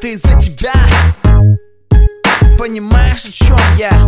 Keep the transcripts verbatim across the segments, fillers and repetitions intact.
это из-за тебя. Понимаешь, о чем я?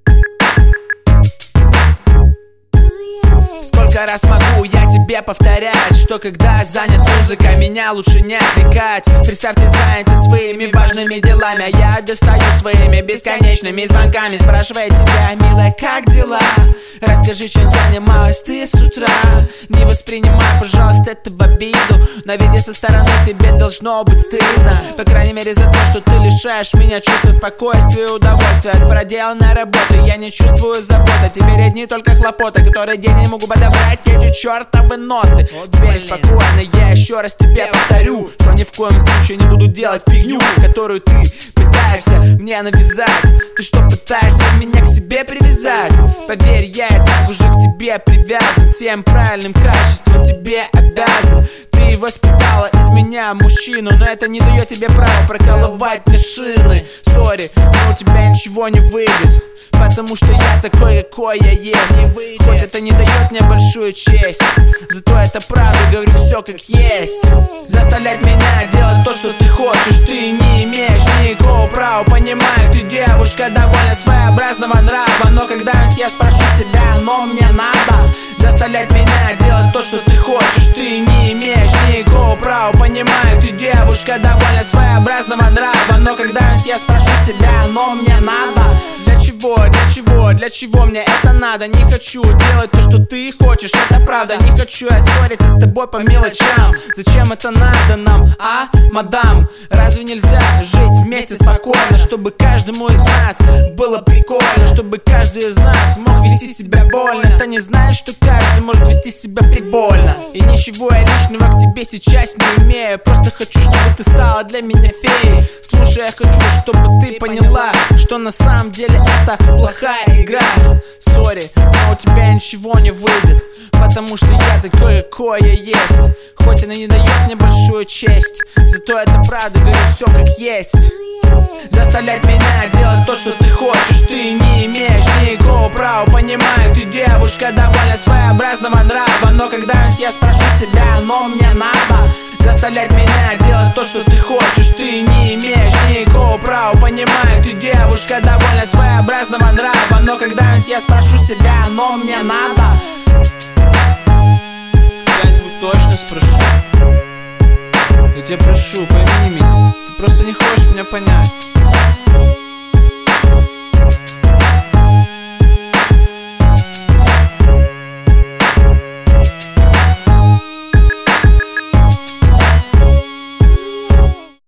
Сколько раз могу я тебе повторять, что когда занят музыкой, меня лучше не отвлекать. Представь, ты заняты своими важными делами, а я достаю своими бесконечными звонками, спрашивая тебя: милая, как дела? Расскажи, чем занималась ты с утра. Не воспринимай, пожалуйста, это в обиду, но видя со стороны, тебе должно быть стыдно. По крайней мере за то, что ты лишаешь меня чувства спокойствия и удовольствия от проделанной работы. Я не чувствую заботы, теперь одни только хлопоты, которые день не могу подобрать эти чертовы ноты. Теперь спокойно, я еще раз тебе повторю, что ни в коем случае не буду делать фигню, которую ты пытаешься мне навязать. Ты что, пытаешься меня к себе привязать? Поверь, я и так уже к тебе привязан, всем правильным качеством тебе обязан. Ты воспитала из меня мужчину, но это не дает тебе права проколовать мне шины. Сори, но у тебя ничего не выйдет, потому что я такой, какой я есть. Хоть это не дает мне большую честь, зато это правда, говорю все как есть. Заставлять меня делать то, что ты хочешь, ты не имеешь никакого права. Понимаю, ты девушка довольно своеобразного нрава, но когда-нибудь я спрошу себя: но мне надо заставлять меня делать то, что ты хочешь, ты не имеешь никакого права. Понимаю, ты девушка довольно своеобразного нрава, но когда-нибудь я спрошу себя: но мне надо. Для чего, для чего, для чего мне это надо? Не хочу делать то, что ты хочешь, это правда. Не хочу я ссориться с тобой по мелочам. Зачем это надо нам, а, мадам? Разве нельзя жить вместе спокойно, чтобы каждому из нас было прикольно, чтобы каждый из нас мог вести себя больно? Ты не знаешь, что каждый может вести себя прибольно? И ничего я лишнего к тебе сейчас не имею, просто хочу, чтобы ты стала для меня феей. Слушай, я хочу, чтобы ты поняла, что на самом деле это плохая игра. Сори, но у тебя ничего не выйдет, потому что я такой, какой я есть. Хоть она не дает мне большую честь, зато это правда, говорю все как есть. Заставлять меня делать то, что ты хочешь, ты не имеешь никакого права. Понимаю, ты девушка довольно своеобразного нрава, но когда-нибудь я спрошу себя: но мне надо заставлять меня делать то, что ты хочешь, ты не имеешь никакого права. Понимаю, ты девушка довольно своеобразного нрава, но когда-нибудь я спрошу себя: но мне надо. Когда-нибудь точно спрошу. Я тебя прошу, пойми меня, ты просто не хочешь меня понять.